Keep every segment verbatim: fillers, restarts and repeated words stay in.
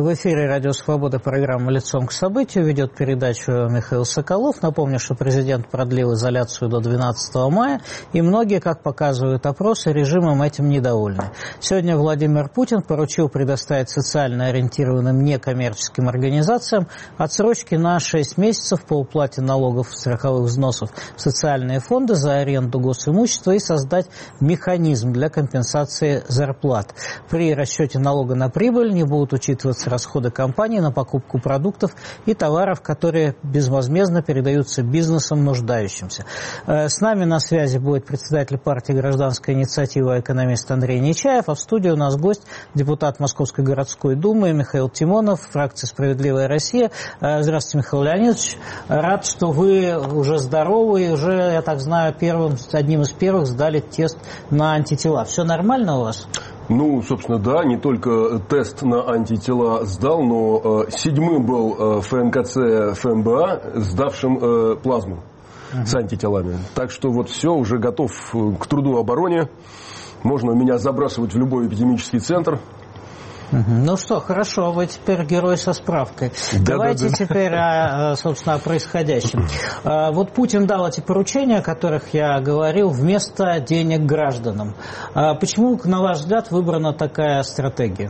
В эфире Радио Свобода, программа «Лицом к событию». Ведет передачу Михаил Соколов. Напомню, что президент продлил изоляцию до двенадцатого мая, и многие, как показывают опросы, режимом этим недовольны. Сегодня Владимир Путин поручил предоставить социально ориентированным некоммерческим организациям отсрочки на шесть месяцев по уплате налогов и страховых взносов в социальные фонды за аренду госимущества и создать механизм для компенсации зарплат. При расчете налога на прибыль не будут учитываться расходы компании на покупку продуктов и товаров, которые безвозмездно передаются бизнесам нуждающимся. С нами на связи будет председатель партии «Гражданская инициатива», экономист Андрей Нечаев, а в студии у нас гость, депутат Московской городской думы Михаил Тимонов, фракция «Справедливая Россия». Здравствуйте, Михаил Леонидович. Рад, что вы уже здоровы и уже, я так знаю, первым, одним из первых сдали тест на антитела. Все нормально у вас? Ну, собственно, да, не только тест на антитела сдал, но э, седьмым был э, эф эн ка цэ эф эм бэ а, сдавшим э, плазму uh-huh. с антителами. Так что вот все, уже готов к труду обороне. Можно меня забрасывать в любой эпидемический центр. Ну что, хорошо, вы теперь герой со справкой. Да, Давайте да, да. теперь, о, собственно, о происходящем. Вот Путин дал эти поручения, о которых я говорил, вместо денег гражданам. Почему, на ваш взгляд, выбрана такая стратегия?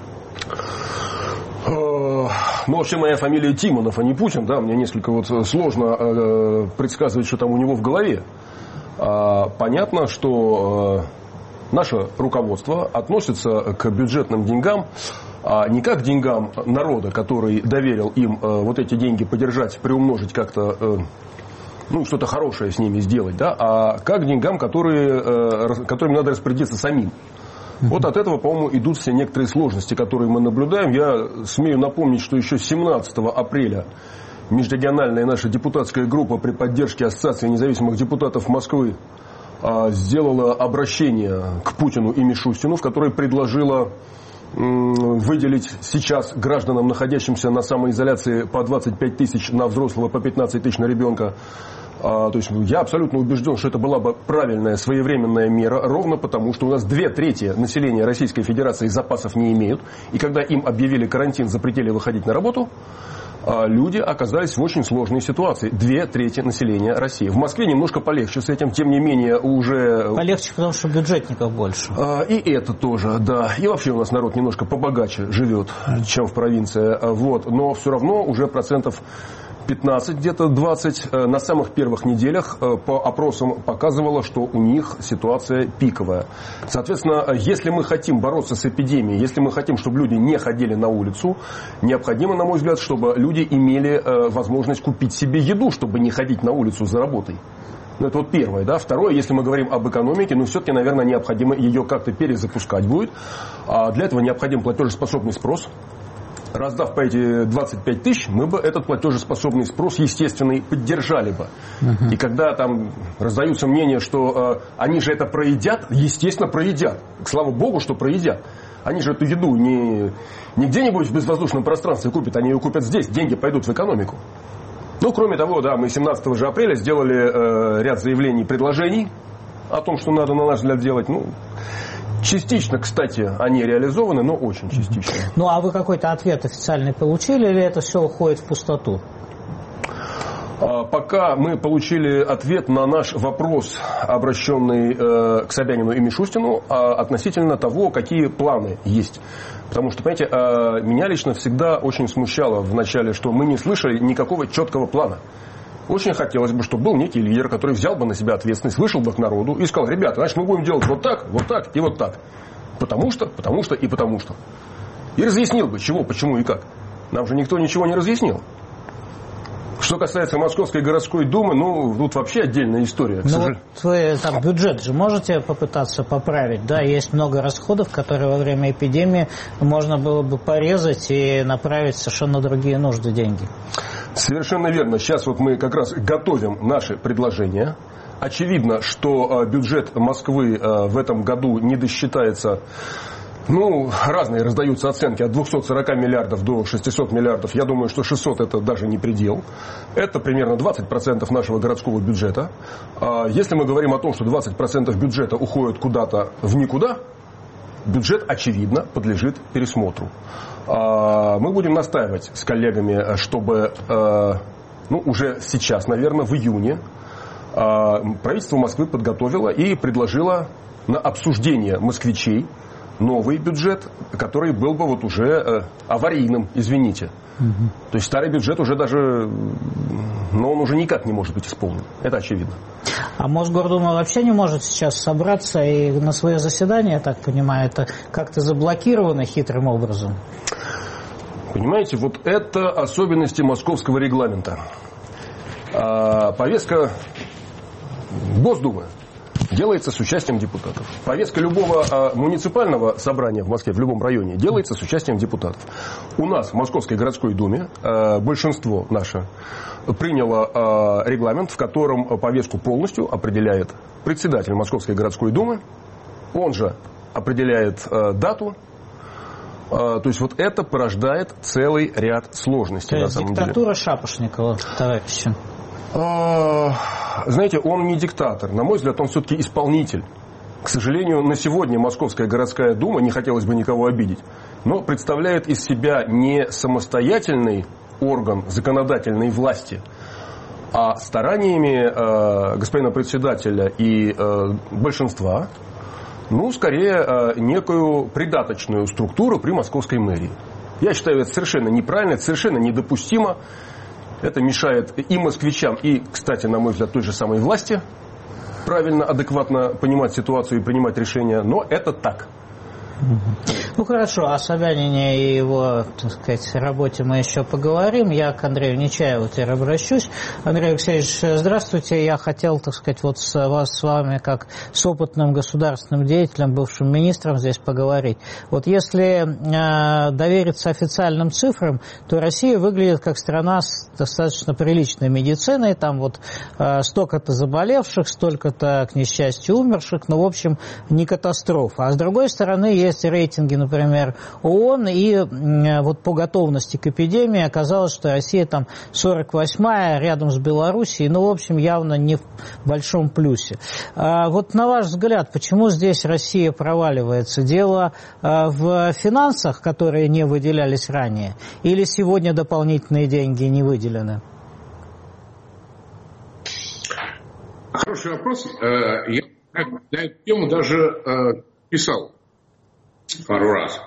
Ну, вообще, моя фамилия Тимонов, а не Путин, да, мне несколько вот сложно предсказывать, что там у него в голове. Понятно, что наше руководство относится к бюджетным деньгам а не как к деньгам народа, который доверил им вот эти деньги подержать, приумножить, как-то ну, что-то хорошее с ними сделать, да, а как к деньгам, которые, которыми надо распорядиться самим. Вот от этого, по-моему, идут все некоторые сложности, которые мы наблюдаем. Я смею напомнить, что еще семнадцатого апреля межрегиональная наша депутатская группа при поддержке Ассоциации независимых депутатов Москвы сделала обращение к Путину и Мишустину, в которой предложила выделить сейчас гражданам, находящимся на самоизоляции, по двадцать пять тысяч на взрослого, по пятнадцать тысяч на ребенка. То есть я абсолютно убежден, что это была бы правильная своевременная мера, ровно потому, что у нас две трети населения Российской Федерации запасов не имеют. И когда им объявили карантин, запретили выходить на работу, люди оказались в очень сложной ситуации. Две трети населения России. В Москве немножко полегче с этим, тем не менее уже... Полегче, потому что бюджетников больше. И это тоже, да. И вообще у нас народ немножко побогаче живет, чем в провинции. Вот. Но все равно уже процентов пятнадцать, где-то двадцать на самых первых неделях по опросам показывало, что у них ситуация пиковая. Соответственно, если мы хотим бороться с эпидемией, если мы хотим, чтобы люди не ходили на улицу, необходимо, на мой взгляд, чтобы люди имели возможность купить себе еду, чтобы не ходить на улицу за работой. Ну, это вот первое, да. Второе, если мы говорим об экономике, ну, все-таки, наверное, необходимо ее как-то перезапускать будет. А для этого необходим платежеспособный спрос. Раздав по эти двадцать пять тысяч, мы бы этот платежеспособный спрос, естественный, поддержали бы. Uh-huh. И когда там раздаются мнения, что э, они же это проедят, естественно, проедят. Слава богу, что проедят. Они же эту еду не, не где-нибудь в безвоздушном пространстве купят, они ее купят здесь, деньги пойдут в экономику. Ну, кроме того, да, мы семнадцатого же апреля сделали э, ряд заявлений и предложений о том, что надо, на наш взгляд, делать. Ну, частично, кстати, они реализованы, но очень частично. Ну, а вы какой-то ответ официальный получили, или это все уходит в пустоту? Пока мы получили ответ на наш вопрос, обращенный э, к Собянину и Мишустину, э, относительно того, какие планы есть. Потому что, понимаете, э, меня лично всегда очень смущало в начале, что мы не слышали никакого четкого плана. Очень хотелось бы, чтобы был некий лидер, который взял бы на себя ответственность, вышел бы к народу и сказал: ребята, значит, мы будем делать вот так, вот так и вот так. Потому что, потому что и потому что. И разъяснил бы, чего, почему и как. Нам же никто ничего не разъяснил. Что касается Московской городской думы, ну, тут вообще отдельная история. Ну, вот вы там бюджет же можете попытаться поправить, да? Есть много расходов, которые во время эпидемии можно было бы порезать и направить в совершенно другие нужды деньги. Совершенно верно. Сейчас вот мы как раз готовим наши предложения. Очевидно, что бюджет Москвы в этом году не досчитается. Ну, разные раздаются оценки от двухсот сорока миллиардов до шестисот миллиардов. Я думаю, что шестьсот это даже не предел. Это примерно двадцать процентов нашего городского бюджета. Если мы говорим о том, что двадцать процентов бюджета уходит куда-то в никуда, бюджет, очевидно, подлежит пересмотру. Мы будем настаивать с коллегами, чтобы ну, уже сейчас, наверное, в июне правительство Москвы подготовило и предложило на обсуждение москвичей новый бюджет, который был бы вот уже аварийным, извините. Угу. То есть старый бюджет уже даже, но он уже никак не может быть исполнен. Это очевидно. А Мосгордума вообще не может сейчас собраться и на свое заседание, я так понимаю, это как-то заблокировано хитрым образом? Понимаете, вот это особенности московского регламента. А, повестка Госдумы делается с участием депутатов. Повестка любого а, муниципального собрания в Москве, в любом районе, делается с участием депутатов. У нас в Московской городской думе а, большинство наше приняло а, регламент, в котором повестку полностью определяет председатель Московской городской думы. Он же определяет а, дату. А, то есть вот это порождает целый ряд сложностей. То на есть самом диктатура деле. Шапошникова, товарищи. Знаете, он не диктатор. На мой взгляд, он все-таки исполнитель. К сожалению, на сегодня Московская городская дума, не хотелось бы никого обидеть, но представляет из себя не самостоятельный орган законодательной власти, а стараниями э, господина председателя и э, большинства, ну, скорее, э, некую придаточную структуру при московской мэрии. Я считаю, это совершенно неправильно, это совершенно недопустимо. Это мешает и москвичам, и, кстати, на мой взгляд, той же самой власти правильно, адекватно понимать ситуацию и принимать решения. Но это так. Ну хорошо, о Собянине и его, так сказать, работе мы еще поговорим. Я к Андрею Нечаеву теперь обращусь. Андрей Алексеевич, здравствуйте. Я хотел, так сказать, вот с вас с вами, как с опытным государственным деятелем, бывшим министром, здесь поговорить. Вот если э, довериться официальным цифрам, то Россия выглядит как страна с достаточно приличной медициной. Там вот э, столько-то заболевших, столько-то, к несчастью, умерших. Ну, в общем, не катастрофа. А с другой стороны, есть рейтинги, например, ООН, и вот по готовности к эпидемии оказалось, что Россия там сорок восьмая, рядом с Белоруссией, ну, в общем, явно не в большом плюсе. А вот на ваш взгляд, почему здесь Россия проваливается? Дело в финансах, которые не выделялись ранее, или сегодня дополнительные деньги не выделены? Хороший вопрос. Я на эту тему даже писал пару раз.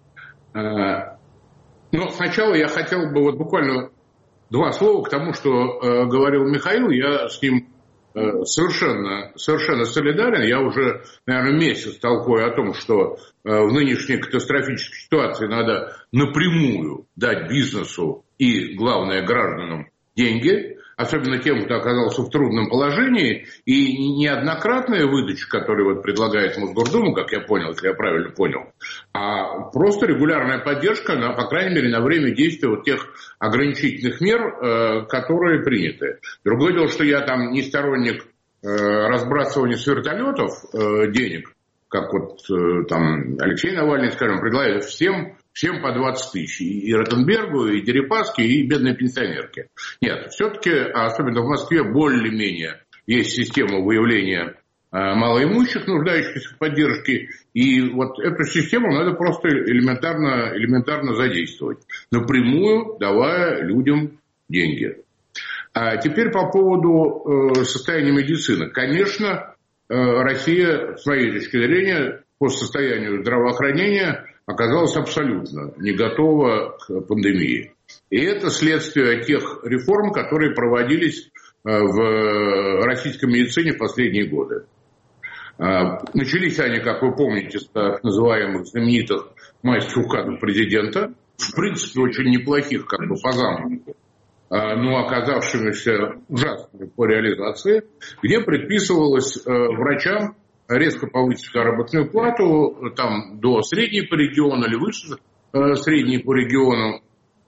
Но сначала я хотел бы вот буквально два слова к тому, что э, говорил Михаил. Я с ним э, совершенно, совершенно солидарен. Я уже, наверное, месяц толкую о том, что э, в нынешней катастрофической ситуации надо напрямую дать бизнесу и, главное, гражданам деньги, особенно тем, кто оказался в трудном положении, и неоднократная выдача, которую вот предлагает Мосгордума, как я понял, если я правильно понял, а просто регулярная поддержка, на, по крайней мере, на время действия вот тех ограничительных мер, э, которые приняты. Другое дело, что я там не сторонник э, разбрасывания с вертолетов э, денег, как вот э, там Алексей Навальный, скажем, предлагает всем, всем по двадцать тысяч. И Ротенбергу, и Дерипаске, и бедной пенсионерке. Нет, все-таки, особенно в Москве, более-менее есть система выявления э, малоимущих, нуждающихся в поддержке. И вот эту систему надо просто элементарно, элементарно задействовать, напрямую давая людям деньги. А теперь по поводу э, состояния медицины. Конечно, э, Россия, с моей точки зрения, по состоянию здравоохранения оказалась абсолютно не готова к пандемии. И это следствие тех реформ, которые проводились в российской медицине в последние годы. Начались они, как вы помните, с так называемых знаменитых майских указов президента, в принципе, очень неплохих, как бы по замыслу, но оказавшимися ужасными по реализации, где предписывалось врачам резко повысить заработную плату там, до средней по региону или выше э, средней по региону.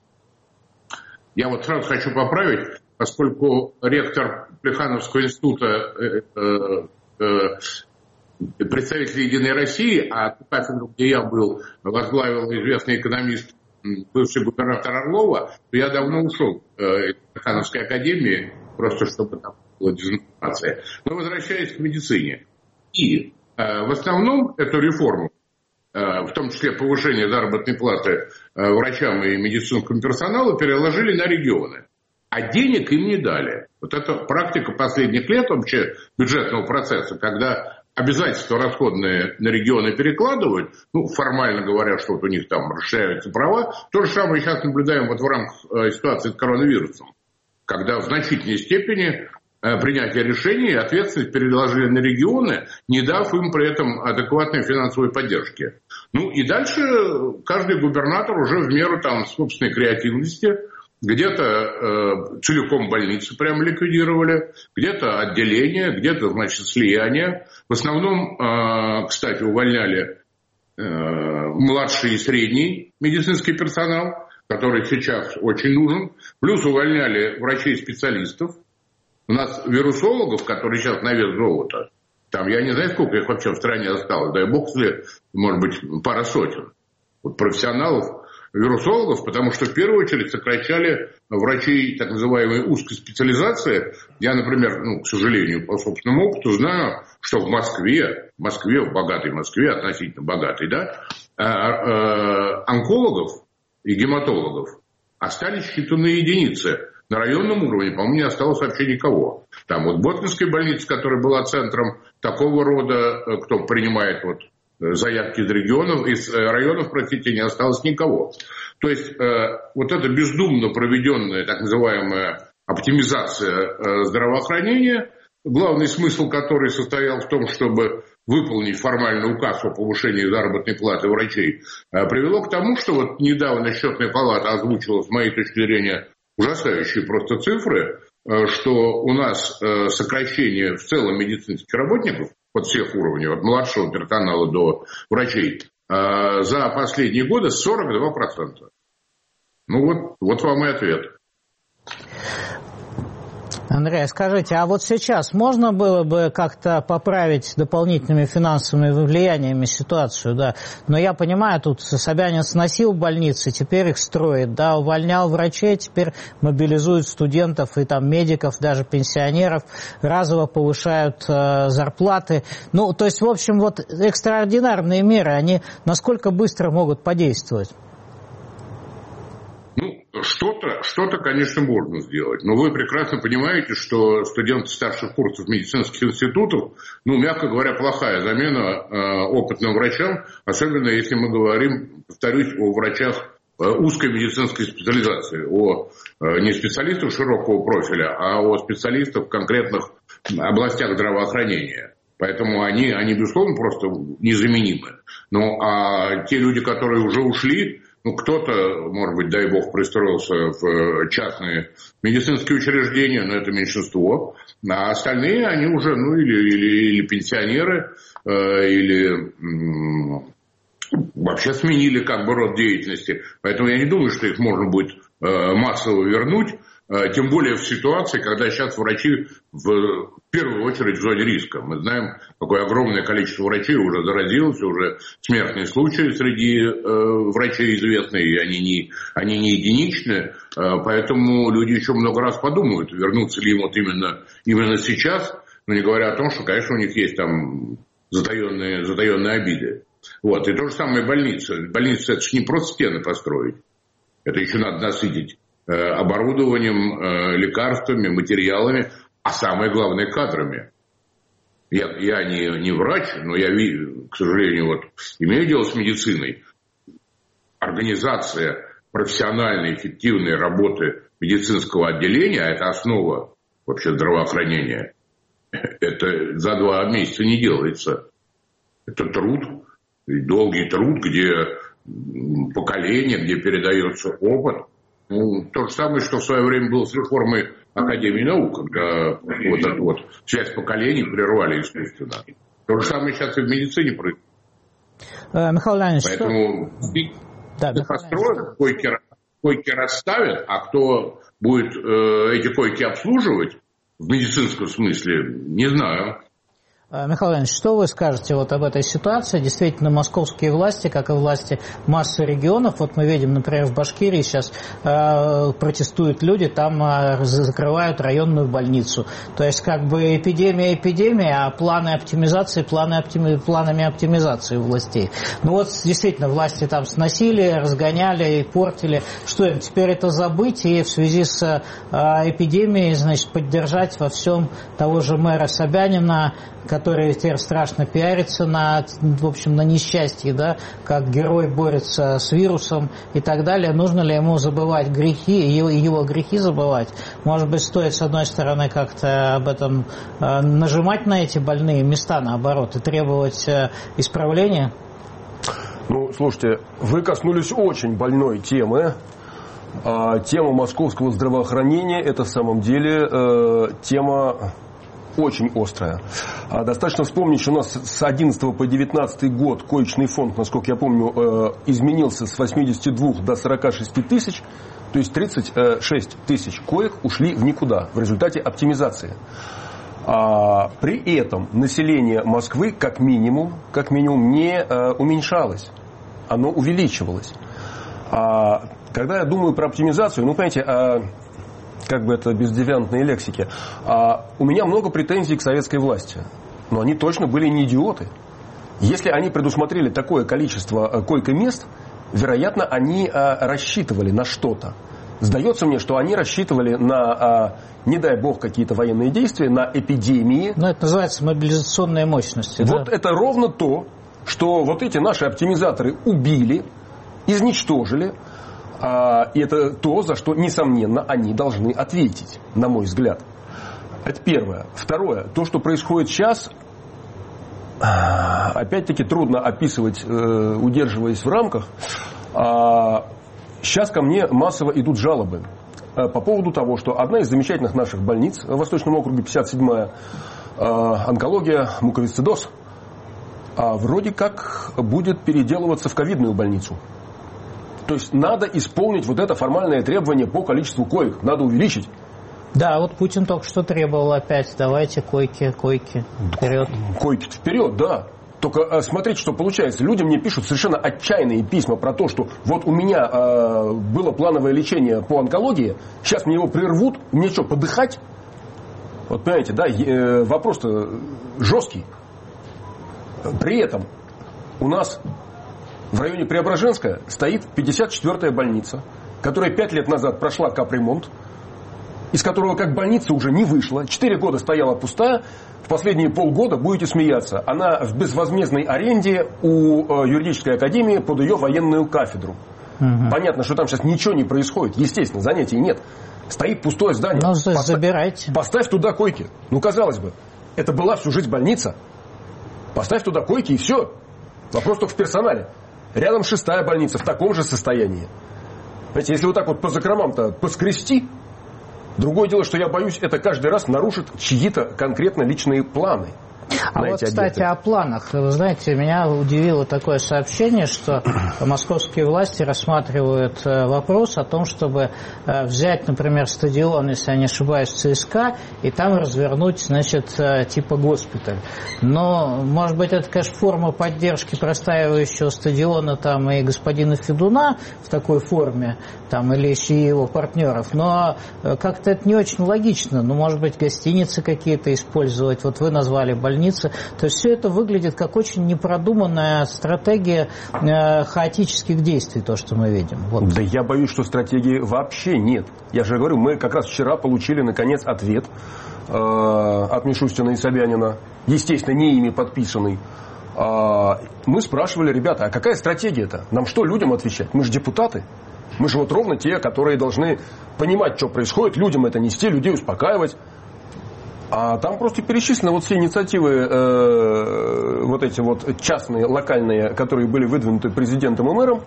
Я вот сразу хочу поправить, поскольку ректор Плехановского института э, э, э, представитель «Единой России», а кафедру, где я был, возглавил известный экономист, бывший губернатор Орлова, то я давно ушел э, из Плехановской академии, просто чтобы там была дезинформация. Но возвращаясь к медицине. И э, в основном эту реформу в том числе повышение заработной платы врачам и медицинскому персоналу, переложили на регионы. А денег им не дали. Вот это практика последних лет вообще бюджетного процесса, когда обязательства расходные на регионы перекладывают, ну, формально говоря, что вот у них там расширяются права. То же самое сейчас наблюдаем вот в рамках ситуации с коронавирусом, когда в значительной степени принятие решений и ответственность переложили на регионы, не дав им при этом адекватной финансовой поддержки. Ну и дальше каждый губернатор уже в меру там собственной креативности где-то э, целиком больницы прямо ликвидировали, где-то отделения, где-то, значит, слияние. В основном, э, кстати, увольняли э, младший и средний медицинский персонал, который сейчас очень нужен. Плюс увольняли врачей-специалистов. У нас вирусологов, которые сейчас на вес золота, там я не знаю, сколько их вообще в стране осталось, дай бог, если, может быть, пара сотен. Вот профессионалов, вирусологов, потому что в первую очередь сокращали врачей так называемой узкой специализации. Я, например, ну, к сожалению, по собственному опыту знаю, что в Москве, в Москве, в богатой Москве, относительно богатой, да, онкологов и гематологов остались считанные единицы. На районном уровне, по-моему, не осталось вообще никого. Там вот Боткинская больница, которая была центром такого рода, кто принимает вот заявки из регионов, из районов, простите, не осталось никого. То есть э, вот эта бездумно проведенная так называемая оптимизация э, здравоохранения, главный смысл которой состоял в том, чтобы выполнить формальный указ о повышении заработной платы врачей, э, привело к тому, что вот недавно Счетная палата озвучила, с моей точки зрения, ужасающие просто цифры, э, что у нас э, сокращение в целом медицинских работников от всех уровней, от младшего персонала до врачей, за последние годы сорок два процента. Ну вот, вот вам и ответ. Андрей, скажите, а вот сейчас можно было бы как-то поправить дополнительными финансовыми влияниями ситуацию, да? Но я понимаю, тут Собянин сносил больницы, теперь их строит, да, увольнял врачей, теперь мобилизует студентов и там медиков, даже пенсионеров, разово повышают э, зарплаты. Ну, то есть, в общем, вот экстраординарные меры, они насколько быстро могут подействовать? Что-то, что-то, конечно, можно сделать. Но вы прекрасно понимаете, что студенты старших курсов медицинских институтов, ну, мягко говоря, плохая замена э, опытным врачам, особенно если мы говорим, повторюсь, о врачах э, узкой медицинской специализации, о э, не специалистах широкого профиля, а о специалистах в конкретных областях здравоохранения. Поэтому они, они, безусловно, просто незаменимы. Ну, а те люди, которые уже ушли, ну, кто-то, может быть, дай бог, пристроился в частные медицинские учреждения, но это меньшинство. А остальные, они уже, ну, или, или, или пенсионеры, э, или м- вообще сменили как бы род деятельности. Поэтому я не думаю, что их можно будет э, массово вернуть. Тем более в ситуации, когда сейчас врачи в первую очередь в зоне риска. Мы знаем, какое огромное количество врачей уже заразилось, уже смертные случаи среди э, врачей известны, и они не, они не единичны. Э, поэтому люди еще много раз подумают, вернуться ли им вот именно, именно сейчас, но не говоря о том, что, конечно, у них есть там затаенные, затаенные обиды. Вот. И то же самое больница. Больница — это же не просто стены построить. Это еще надо насытить оборудованием, лекарствами, материалами, а самое главное — кадрами. Я, я не, не врач, но я, к сожалению, вот, имею дело с медициной. Организация профессиональной, эффективной работы медицинского отделения, а это основа вообще здравоохранения, это за два месяца не делается. Это труд, долгий труд, где поколение, где передается опыт. Ну, то же самое, что в свое время было с реформой Академии наук, когда вот эту вот часть поколений прервали искусственно. То же самое сейчас и в медицине происходит. Э, Михаил Леонидович, поэтому да, построят, койки, койки расставят, а кто будет э, эти койки обслуживать в медицинском смысле, не знаю. Михаил Иванович, что вы скажете вот об этой ситуации? Действительно, московские власти, как и власти массы регионов, вот мы видим, например, в Башкирии сейчас э, протестуют люди, там э, закрывают районную больницу. То есть, как бы эпидемия, эпидемия, а планы оптимизации, планы оптими, планами оптимизации у властей. Ну вот, действительно, власти там сносили, разгоняли и портили. Что им, теперь это забыть и в связи с э, эпидемией, значит, поддержать во всем того же мэра Собянина, который теперь страшно пиарится на, в общем, на несчастье, да, как герой борется с вирусом и так далее. Нужно ли ему забывать грехи, его, его грехи забывать? Может быть, стоит, с одной стороны, как-то об этом э, нажимать на эти больные места, наоборот, и требовать э, исправления? Ну, слушайте, вы коснулись очень больной темы. А, тема московского здравоохранения – это, в самом деле, э, тема очень острая. А, достаточно вспомнить, что у нас с две тысячи одиннадцатого по две тысячи девятнадцатый год коечный фонд, насколько я помню, э, изменился с восьмидесяти двух до сорока шести тысяч. То есть тридцать шесть тысяч коек ушли в никуда в результате оптимизации. А, при этом население Москвы как минимум, как минимум не э, уменьшалось. Оно увеличивалось. А, когда я думаю про оптимизацию, ну, понимаете, а, как бы это без девиантной лексики, а, у меня много претензий к советской власти. Но они точно были не идиоты. Если они предусмотрели такое количество койко-мест, вероятно, они а, рассчитывали на что-то. Сдается мне, что они рассчитывали на, а, не дай бог, какие-то военные действия, на эпидемии. Ну, это называется мобилизационные мощности. Вот да? это ровно то, что вот эти наши оптимизаторы убили, изничтожили. А, и это то, за что, несомненно, они должны ответить, на мой взгляд. Это первое. Второе. То, что происходит сейчас, опять-таки трудно описывать, удерживаясь в рамках. Сейчас ко мне массово идут жалобы по поводу того, что одна из замечательных наших больниц в Восточном округе, пятьдесят седьмая, онкология, муковисцидоз, вроде как будет переделываться в ковидную больницу. То есть надо исполнить вот это формальное требование по количеству коек. Надо увеличить. Да, вот Путин только что требовал опять. Давайте койки, койки вперед. Койки вперед, да. Только смотрите, что получается. Люди мне пишут совершенно отчаянные письма про то, что вот у меня э, было плановое лечение по онкологии, сейчас мне его прервут, мне что, подыхать? Вот понимаете, да, э, вопрос-то жесткий. При этом у нас в районе Преображенска стоит пятьдесят четвёртая больница, которая пять лет назад прошла капремонт, из которого как больница уже не вышла. Четыре года стояла пустая. В последние полгода, будете смеяться, она в безвозмездной аренде у юридической академии под ее военную кафедру. Угу. Понятно, что там сейчас ничего не происходит. Естественно, занятий нет. Стоит пустое здание. Ну, Поставь, забирайте. Поставь туда койки. Ну, казалось бы, это была всю жизнь больница. Поставь туда койки и все. Вопрос только в персонале. Рядом шестая больница в таком же состоянии. Знаете, если вот так вот по закромам-то поскрести, другое дело, что я боюсь, это каждый раз нарушит чьи-то конкретно личные планы. А вот, кстати, о планах. Вы знаете, меня удивило такое сообщение, что московские власти рассматривают вопрос о том, чтобы взять, например, стадион, если я не ошибаюсь, ЦСКА, и там развернуть, значит, типа госпиталь. Но, может быть, это, конечно, форма поддержки простаивающего стадиона там и господина Федуна в такой форме, там, или еще и его партнеров, но как-то это не очень логично. Ну, может быть, гостиницы какие-то использовать. Вот вы назвали больницу. То есть все это выглядит как очень непродуманная стратегия э, хаотических действий, то, что мы видим. Вот. Да я боюсь, что стратегии вообще нет. Я же говорю, мы как раз вчера получили, наконец, ответ э, от Мишустина и Собянина, естественно, не ими подписанный. Э, мы спрашивали, ребята, а какая стратегия-то? Нам что, людям отвечать? Мы же депутаты. Мы же вот ровно те, которые должны понимать, что происходит, людям это нести, людей успокаивать. А там просто перечислены вот все инициативы, э, вот эти вот частные, локальные, которые были выдвинуты президентом и мэром.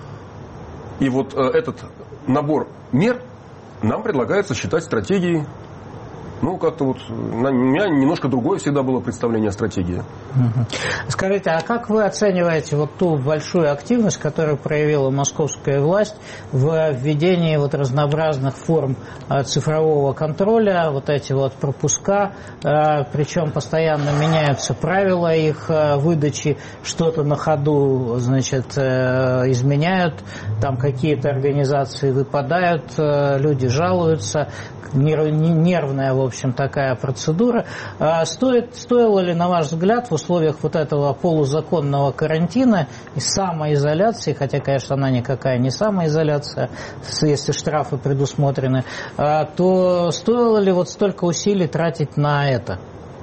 И вот э, этот набор мер нам предлагается считать стратегией. Ну, как-то вот у меня немножко другое всегда было представление о стратегии. Угу. Скажите, а как вы оцениваете вот ту большую активность, которую проявила московская власть в введении вот разнообразных форм цифрового контроля, вот эти вот пропуска, причем постоянно меняются правила их выдачи, что-то на ходу, значит, изменяют, там какие-то организации выпадают, люди жалуются, нервная, в общем, такая процедура. Стоит, стоило ли, на ваш взгляд, в условиях вот этого полузаконного карантина и самоизоляции, хотя, конечно, она никакая не самоизоляция, если штрафы предусмотрены, то стоило ли вот столько усилий тратить на это?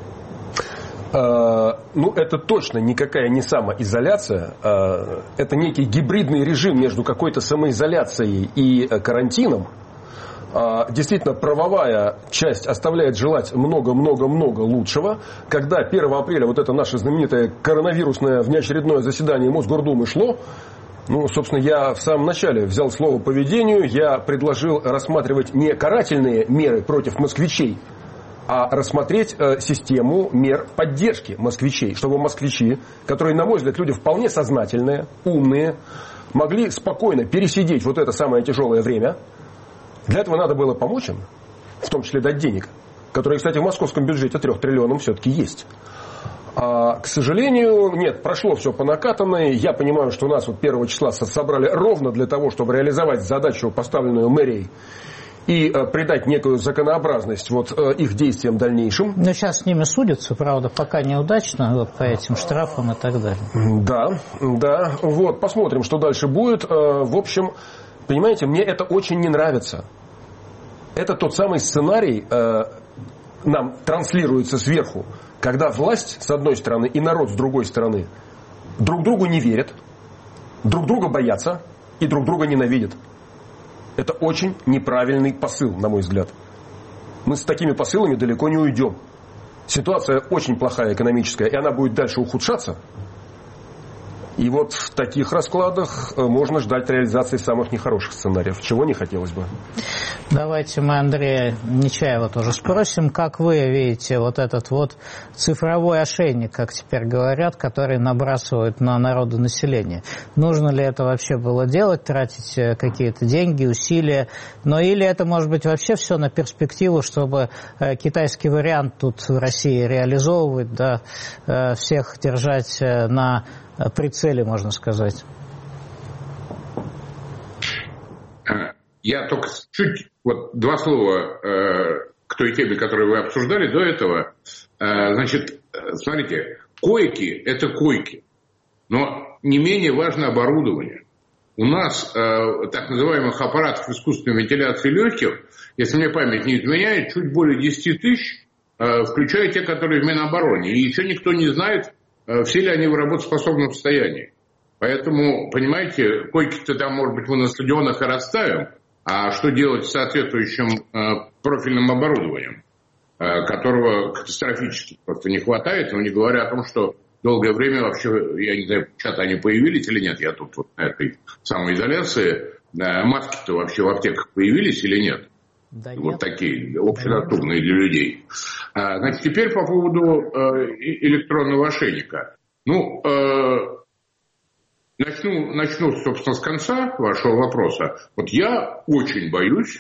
Ну, это точно никакая не самоизоляция. Это некий гибридный режим между какой-то самоизоляцией и карантином. Действительно, правовая часть оставляет желать много-много-много лучшего. Когда первого апреля вот это наше знаменитое коронавирусное внеочередное заседание Мосгордумы шло, ну, собственно, я в самом начале взял слово по ведению, я предложил рассматривать не карательные меры против москвичей, а рассмотреть э, систему мер поддержки москвичей, чтобы москвичи, которые, на мой взгляд, люди вполне сознательные, умные, могли спокойно пересидеть вот это самое тяжелое время. Для этого надо было помочь им, в том числе дать денег, которые, кстати, в московском бюджете трех триллионов все-таки есть. А, к сожалению, нет, прошло все по накатанной. Я понимаю, что нас вот первого числа собрали ровно для того, чтобы реализовать задачу, поставленную мэрией, и а, придать некую законообразность вот, а, их действиям дальнейшим. Но сейчас с ними судятся, правда, пока неудачно, вот, по этим штрафам и так далее. Да, да. Вот, посмотрим, что дальше будет. А, в общем... Понимаете, мне это очень не нравится. Это тот самый сценарий э, нам транслируется сверху, когда власть с одной стороны и народ с другой стороны друг другу не верят, друг друга боятся и друг друга ненавидят. Это очень неправильный посыл, на мой взгляд. Мы с такими посылами далеко не уйдем. Ситуация очень плохая экономическая, и она будет дальше ухудшаться. И вот в таких раскладах можно ждать реализации самых нехороших сценариев, чего не хотелось бы. Давайте мы Андрея Нечаева тоже спросим, как вы видите вот этот вот цифровой ошейник, как теперь говорят, который набрасывают на народонаселение. Нужно ли это вообще было делать, тратить какие-то деньги, усилия? Но или это может быть вообще все на перспективу, чтобы китайский вариант тут в России реализовывать, да, всех держать на прицеле, можно сказать? Я только чуть, вот два слова э, к той теме, которую вы обсуждали до этого. Э, значит, смотрите, койки – это койки, но не менее важно оборудование. У нас э, так называемых аппаратов искусственной вентиляции легких, если мне память не изменяет, чуть более десять тысяч, э, включая те, которые в Минобороне. И еще никто не знает, э, все ли они в работоспособном состоянии. Поэтому, понимаете, койки-то там, может быть, мы на стадионах и расставим, а что делать с соответствующим э, профильным оборудованием, э, которого катастрофически просто не хватает, но не говоря о том, что долгое время вообще, я не знаю, сейчас-то они появились или нет, я тут вот на этой самоизоляции, э, маски-то вообще в аптеках появились или нет? Да вот нет. Такие, общедоступные да для людей. А, значит, теперь по поводу э, электронного ошейника. Ну, э, Начну, начну, собственно, с конца вашего вопроса. Вот я очень боюсь,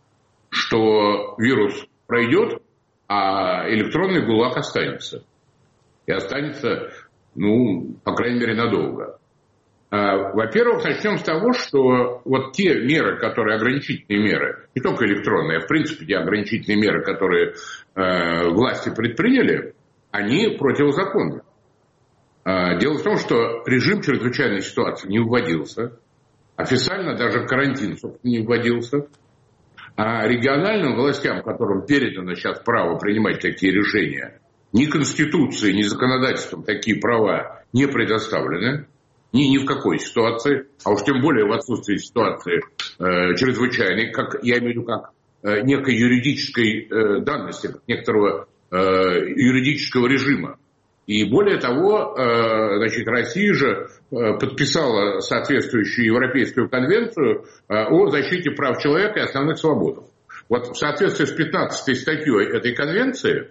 что вирус пройдет, а электронный ГУЛАГ останется. И останется, ну, по крайней мере, надолго. Во-первых, начнем с того, что вот те меры, которые ограничительные меры, не только электронные, а в принципе те ограничительные меры, которые э, власти предприняли, они противозаконны. Дело в том, что режим чрезвычайной ситуации не вводился, официально даже карантин, собственно, не вводился, а региональным властям, которым передано сейчас право принимать такие решения, ни Конституцией, ни законодательством такие права не предоставлены, ни, ни в какой ситуации, а уж тем более в отсутствии ситуации э, чрезвычайной, как, я имею в виду как э, некой юридической э, данности, как некоторого э, юридического режима. И более того, значит, Россия же подписала соответствующую Европейскую конвенцию о защите прав человека и основных свобод. Вот в соответствии с пятнадцатой статьей этой конвенции,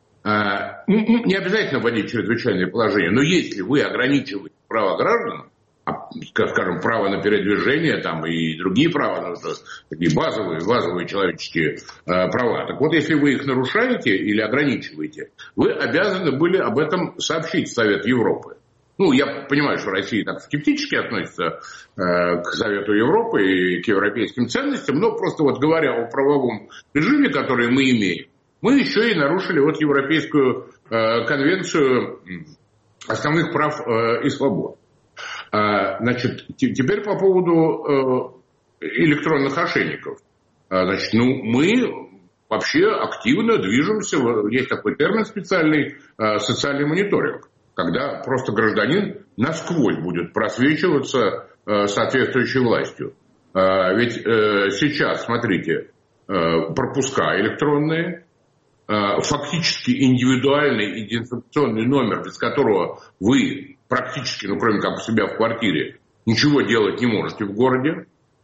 не обязательно вводить чрезвычайное положение, но если вы ограничиваете права граждан, скажем, право на передвижение там, и другие права, ну, такие базовые, базовые человеческие э, права. Так вот, если вы их нарушаете или ограничиваете, вы обязаны были об этом сообщить в Совет Европы. Ну, я понимаю, что Россия так скептически относится э, к Совету Европы и к европейским ценностям, но просто вот говоря о правовом режиме, который мы имеем, мы еще и нарушили вот Европейскую э, конвенцию основных прав э, и свобод. Значит, теперь по поводу электронных ошейников. Значит, ну, мы вообще активно движемся, есть такой термин специальный, социальный мониторинг, когда просто гражданин насквозь будет просвечиваться соответствующей властью. Ведь сейчас, смотрите, пропуска электронные, фактически индивидуальный идентификационный номер, без которого вы практически, ну, кроме как у себя в квартире, ничего делать не можете в городе.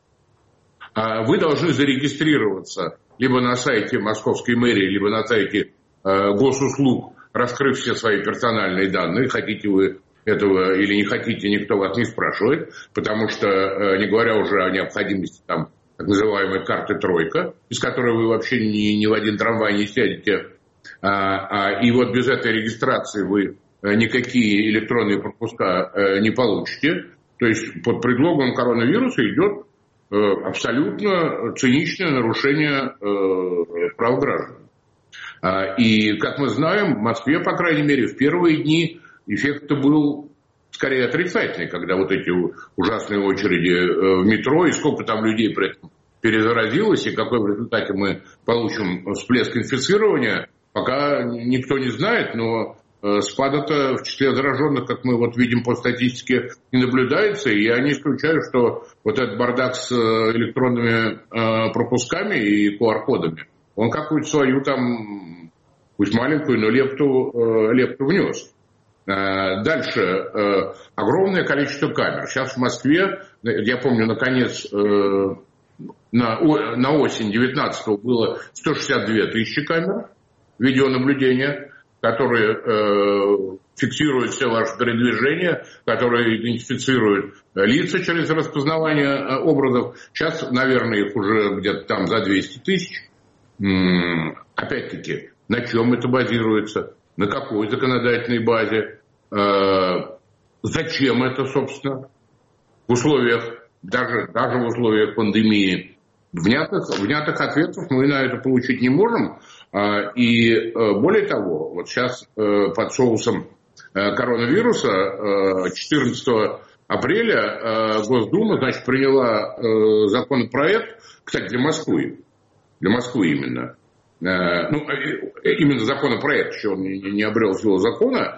Вы должны зарегистрироваться либо на сайте Московской мэрии, либо на сайте госуслуг, раскрыв все свои персональные данные. Хотите вы этого или не хотите, никто вас не спрашивает, потому что, не говоря уже о необходимости там так называемой карты «тройка», из которой вы вообще ни, ни в один трамвай не сядете. И вот без этой регистрации вы никакие электронные пропуска не получите. То есть под предлогом коронавируса идет абсолютно циничное нарушение прав граждан. И, как мы знаем, в Москве, по крайней мере, в первые дни эффект был скорее отрицательный, когда вот эти ужасные очереди в метро, и сколько там людей при этом перезаразилось, и какой в результате мы получим всплеск инфицирования, пока никто не знает, но спада-то в числе зараженных, как мы вот видим по статистике, не наблюдается, и я не исключаю, что вот этот бардак с электронными пропусками и ку ар кодами, он какую-то свою там, пусть маленькую, но лепту, лепту внес. Дальше. Огромное количество камер. Сейчас в Москве, я помню, наконец, на, на осень девятнадцатого было сто шестьдесят две тысячи камер видеонаблюдения, которые э, фиксируют все ваши передвижения, которые идентифицируют лица через распознавание э, образов. Сейчас, наверное, их уже где-то там за двести тысяч. М-м, опять-таки, на чем это базируется? На какой законодательной базе? Э, зачем это, собственно? В условиях, даже, даже в условиях пандемии. Внятных, внятных ответов мы на это получить не можем. И более того, вот сейчас под соусом коронавируса четырнадцатого апреля Госдума, значит, приняла законопроект, кстати, для Москвы, для Москвы именно, ну, именно законопроект, еще он не обрел силу закона,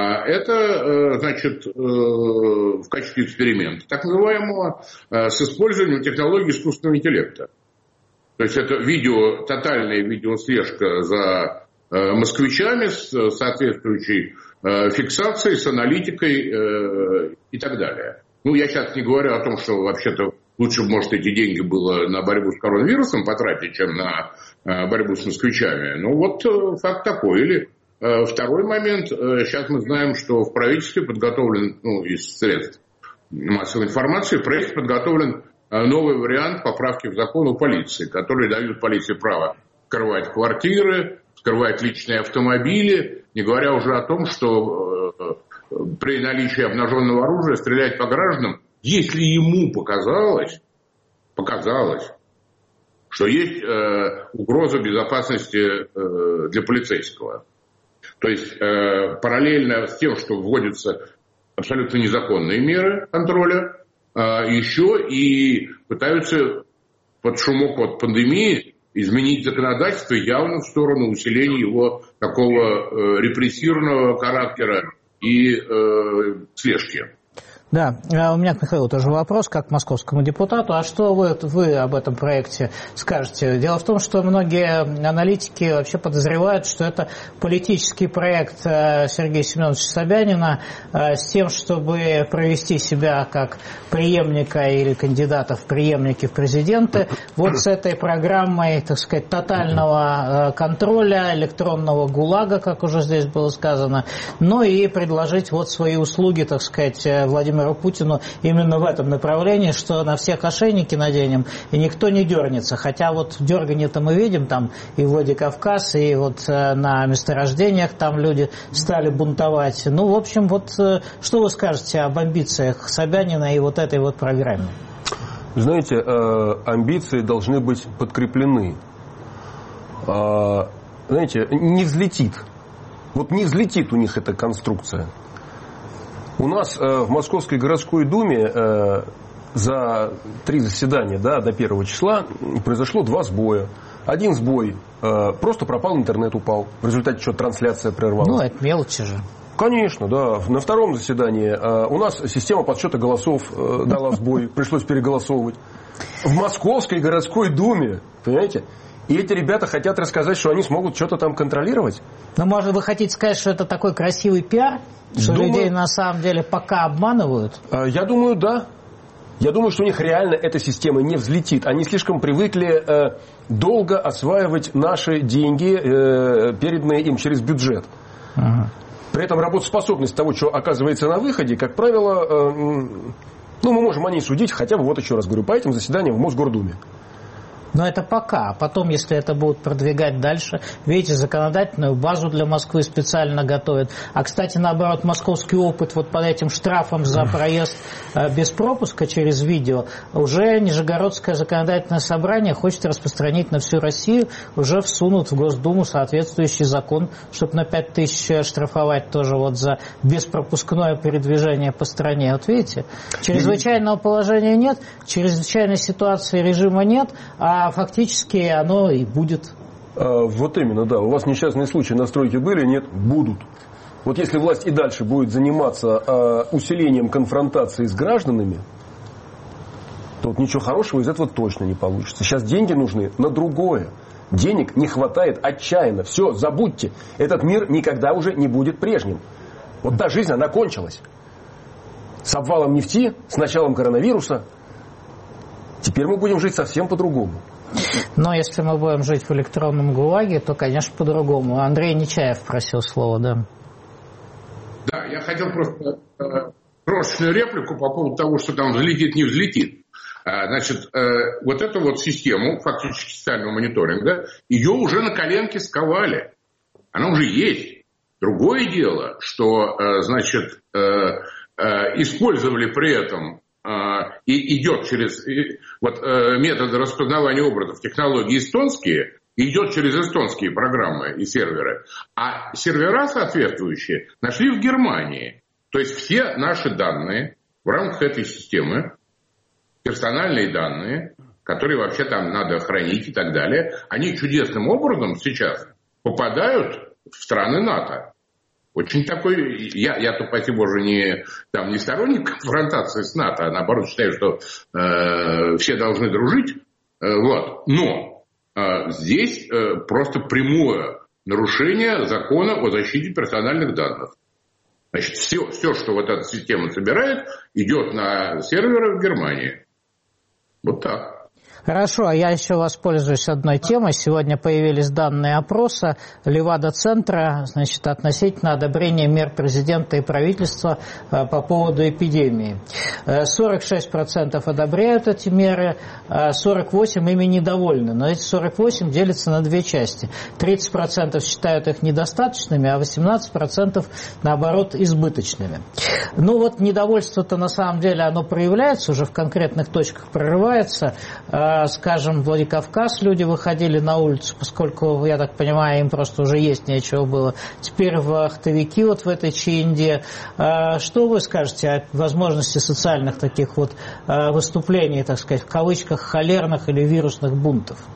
это, значит, в качестве эксперимента, так называемого, с использованием технологий искусственного интеллекта. То есть это видео, тотальная видеослежка за э, москвичами с соответствующей э, фиксацией, с аналитикой э, и так далее. Ну, я сейчас не говорю о том, что вообще-то лучше, может, эти деньги было на борьбу с коронавирусом потратить, чем на э, борьбу с москвичами. Ну, вот э, факт такой. Или э, второй момент. Э, сейчас мы знаем, что в правительстве подготовлен, ну, из средств массовой информации, в правительстве подготовлен новый вариант поправки в закон о полиции, который дает полиции право скрывать квартиры, скрывать личные автомобили, не говоря уже о том, что э, при наличии обнаженного оружия стрелять по гражданам, если ему показалось, показалось, что есть э, угроза безопасности э, для полицейского. То есть э, параллельно с тем, что вводятся абсолютно незаконные меры контроля, еще и пытаются под шумок от пандемии изменить законодательство явно в сторону усиления его такого э, репрессивного характера и э, слежки. Да, у меня к Михаилу тоже вопрос, как к московскому депутату. А что вы, вы об этом проекте скажете? Дело в том, что многие аналитики вообще подозревают, что это политический проект Сергея Семеновича Собянина с тем, чтобы провести себя как преемника или кандидата в преемники в президенты вот с этой программой, так сказать, тотального контроля, электронного ГУЛАГа, как уже здесь было сказано, ну и предложить вот свои услуги, так сказать, Владимиру Путину именно в этом направлении, что на всех ошейники наденем, и никто не дернется. Хотя вот дергание-то мы видим там и в Владикавказ, и вот на месторождениях там люди стали бунтовать. Ну, в общем, вот что вы скажете об амбициях Собянина и вот этой вот программе? Знаете, амбиции должны быть подкреплены. Знаете, не взлетит. Вот не взлетит у них эта конструкция. У нас э, в Московской городской думе э, за три заседания, да, до первого числа произошло два сбоя. Один сбой э, просто пропал, интернет упал. В результате что, трансляция прервалась. Ну, это мелочи же. Конечно, да. На втором заседании э, у нас система подсчета голосов э, дала сбой. Пришлось переголосовывать. В Московской городской думе, понимаете? И эти ребята хотят рассказать, что они смогут что-то там контролировать. Ну, может, вы хотите сказать, что это такой красивый пиар? Что думаю, людей на самом деле пока обманывают? Я думаю, да. Я думаю, что у них реально эта система не взлетит. Они слишком привыкли э, долго осваивать наши деньги, э, переданные им через бюджет. Ага. При этом работоспособность того, что оказывается на выходе, как правило, э, ну, мы можем о ней судить хотя бы, вот еще раз говорю, по этим заседаниям в Мосгордуме. Но это пока. Потом, если это будут продвигать дальше, видите, законодательную базу для Москвы специально готовят. А, кстати, наоборот, московский опыт вот под этим штрафом за проезд без пропуска через видео уже Нижегородское законодательное собрание хочет распространить на всю Россию. Уже всунут в Госдуму соответствующий закон, чтобы на пять тысяч штрафовать тоже вот за беспропускное передвижение по стране. Вот видите, чрезвычайного положения нет, чрезвычайной ситуации режима нет, а А фактически оно и будет. А, вот именно, да. У вас несчастные случаи на стройке были? Нет? Будут. Вот если власть и дальше будет заниматься а, усилением конфронтации с гражданами, то вот ничего хорошего из этого точно не получится. Сейчас деньги нужны на другое. Денег не хватает отчаянно. Все, забудьте. Этот мир никогда уже не будет прежним. Вот та жизнь, она кончилась. С обвалом нефти, с началом коронавируса. Теперь мы будем жить совсем по-другому. Но если мы будем жить в электронном ГУЛАГе, то, конечно, по-другому. Андрей Нечаев просил слова, да. Да, я хотел просто э, крошечную реплику по поводу того, что там взлетит, не взлетит. А, значит, э, вот эту вот систему фактически социального мониторинга, ее уже на коленке сковали. Она уже есть. Другое дело, что, э, значит, э, э, использовали при этом и идет через вот, методы распознавания образов, технологии эстонские, идет через эстонские программы и серверы. А сервера соответствующие нашли в Германии. То есть все наши данные в рамках этой системы, персональные данные, которые вообще там надо хранить и так далее, они чудесным образом сейчас попадают в страны НАТО. Очень такой, я, я-то, спасибо Боже, не, там, не сторонник конфронтации с НАТО, а наоборот считаю, что э, все должны дружить. Э, вот. Но э, здесь э, просто прямое нарушение закона о защите персональных данных. Значит, все, все, что вот эта система собирает, идет на серверы в Германии. Вот так. Хорошо, а я еще воспользуюсь одной темой. Сегодня появились данные опроса Левада-центра, значит, относительно одобрения мер президента и правительства по поводу эпидемии. сорок шесть процентов одобряют эти меры, сорок восемь процентов ими недовольны. Но эти сорок восемь процентов делятся на две части. тридцать процентов считают их недостаточными, а восемнадцать процентов, наоборот, избыточными. Ну вот недовольство-то на самом деле оно проявляется, уже в конкретных точках прорывается. Скажем, в Владикавказ люди выходили на улицу, поскольку, я так понимаю, им просто уже есть нечего было. Теперь вахтовики вот в этой Чаинде. Что вы скажете о возможности социальных таких вот выступлений, так сказать, в кавычках, холерных или вирусных бунтов?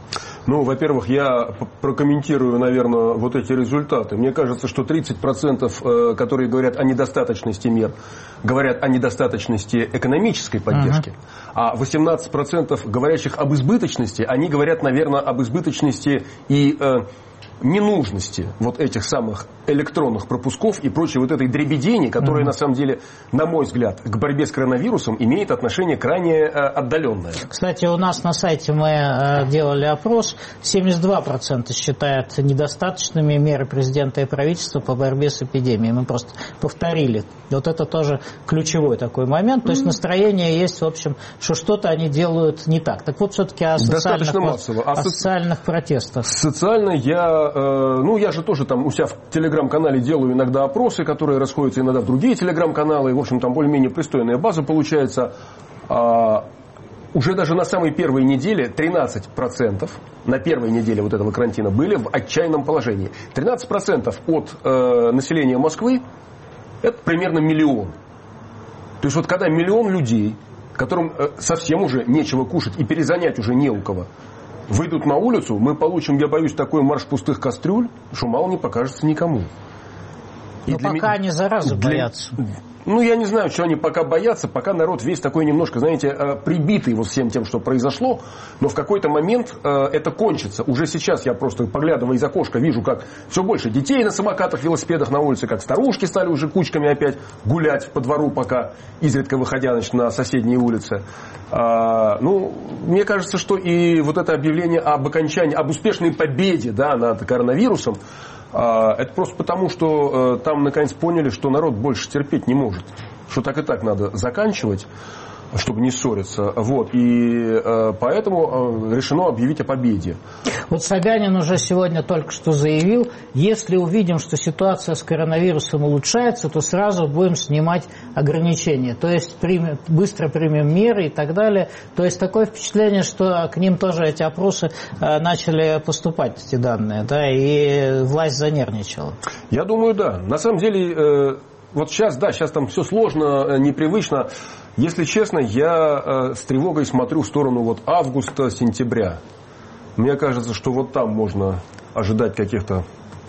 Ну, во-первых, я прокомментирую, наверное, вот эти результаты. Мне кажется, что тридцать процентов, которые говорят о недостаточности мер, говорят о недостаточности экономической поддержки, uh-huh. а восемнадцать процентов говорящих об избыточности, они говорят, наверное, об избыточности и э, ненужности вот этих самых электронных пропусков и прочей вот этой дребедени, которая, mm-hmm. на самом деле, на мой взгляд, к борьбе с коронавирусом имеет отношение крайне э, отдаленное. Кстати, у нас на сайте мы э, делали опрос, семьдесят два процента считают недостаточными меры президента и правительства по борьбе с эпидемией. Мы просто повторили. Вот это тоже ключевой такой момент. То есть настроение есть, в общем, что что-то они делают не так. Так вот, все-таки о социальных, массово. о социальных протестах. Социально я... Ну, я же тоже там у себя в телеграм-канале делаю иногда опросы, которые расходятся иногда в другие телеграм-каналы. И, в общем, там более-менее пристойная база получается. А, уже даже на самой первой неделе тринадцать процентов на первой неделе вот этого карантина были в отчаянном положении. тринадцать процентов от э, населения Москвы – это примерно миллион. То есть вот когда миллион людей, которым э, совсем уже нечего кушать и перезанять уже не у кого, выйдут на улицу, мы получим, я боюсь, такой марш пустых кастрюль, что мало не покажется никому. Но пока меня... они заразы для... боятся. Ну, я не знаю, что они пока боятся, пока народ весь такой немножко, знаете, прибитый вот всем тем, что произошло, но в какой-то момент это кончится. Уже сейчас я просто, поглядывая из окошка, вижу, как все больше детей на самокатах, велосипедах на улице, как старушки стали уже кучками опять гулять по двору, пока изредка выходя, значит, на соседние улицы. А, ну, мне кажется, что и вот это объявление об окончании, об успешной победе, да, над коронавирусом, это просто потому, что там наконец поняли, что народ больше терпеть не может. Что так и так надо заканчивать, чтобы не ссориться. Вот. И поэтому решено объявить о победе. Вот Собянин уже сегодня только что заявил, если увидим, что ситуация с коронавирусом улучшается, то сразу будем снимать ограничения. То есть примем, быстро примем меры и так далее. То есть такое впечатление, что к ним тоже эти опросы начали поступать, эти данные, да, и власть занервничала. Я думаю, да. На самом деле, вот сейчас, да, сейчас там все сложно, непривычно. Если честно, я с тревогой смотрю в сторону вот августа, сентября. Мне кажется, что вот там можно ожидать каких-то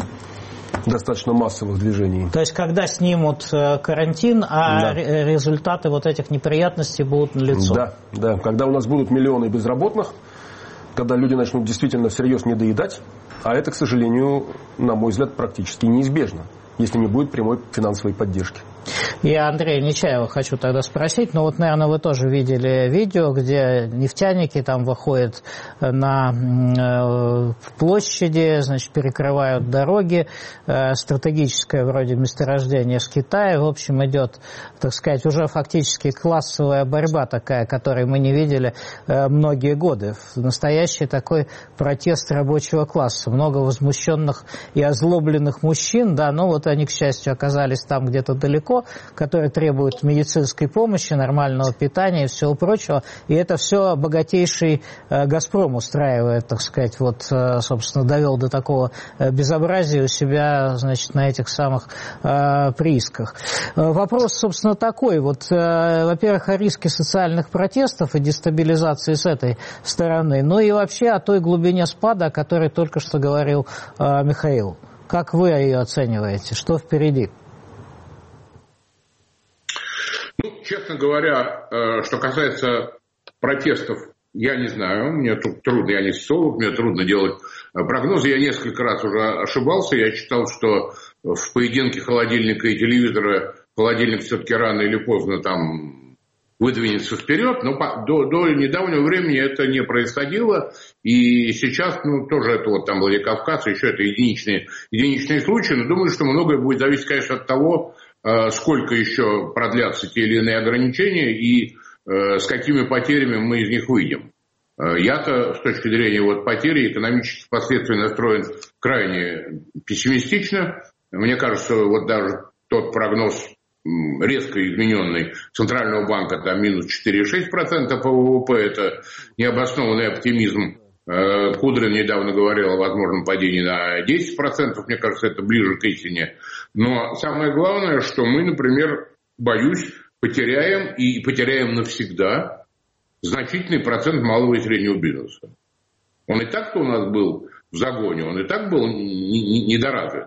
достаточно массовых движений. То есть, когда снимут карантин, а да. результаты вот этих неприятностей будут налицо? Да, да. Когда у нас будут миллионы безработных, когда люди начнут действительно всерьез недоедать, а это, к сожалению, на мой взгляд, практически неизбежно, если не будет прямой финансовой поддержки. Я Андрея Нечаева хочу тогда спросить, ну вот, наверное, вы тоже видели видео, где нефтяники там выходят на э, площади, значит, перекрывают дороги, э, стратегическое вроде месторождение с Китая, в общем, идет, так сказать, уже фактически классовая борьба такая, которой мы не видели э, многие годы. Настоящий такой протест рабочего класса, много возмущенных и озлобленных мужчин, да, но вот они, к счастью, оказались там где-то далеко, которые требуют медицинской помощи, нормального питания и всего прочего. И это все богатейший э, «Газпром» устраивает, так сказать, вот, э, собственно, довел до такого э, безобразия у себя, значит, на этих самых э, приисках. Э, вопрос, собственно, такой. Вот, э, во-первых, о риске социальных протестов и дестабилизации с этой стороны, ну и вообще о той глубине спада, о которой только что говорил э, Михаил. Как вы ее оцениваете? Что впереди? Ну, честно говоря, что касается протестов, я не знаю, мне тут трудно, я не социолог, мне трудно делать прогнозы. Я несколько раз уже ошибался, я считал, что в поединке холодильника и телевизора холодильник все-таки рано или поздно там выдвинется вперед, но до, до недавнего времени это не происходило, и сейчас, ну, тоже это вот там Владикавказ, еще это единичные, единичные случаи, но думаю, что многое будет зависеть, конечно, от того, сколько еще продлятся те или иные ограничения и э, с какими потерями мы из них выйдем. Я-то с точки зрения вот потери экономических последствий настроен крайне пессимистично. Мне кажется, вот даже тот прогноз резко измененный Центрального банка, там минус четыре целых шесть десятых процента по ВВП, это необоснованный оптимизм. Кудрин недавно говорил о возможном падении на десять процентов, мне кажется, это ближе к истине. Но самое главное, что мы, например, боюсь, потеряем и потеряем навсегда значительный процент малого и среднего бизнеса. Он и так-то у нас был в загоне, он и так был недоразвит.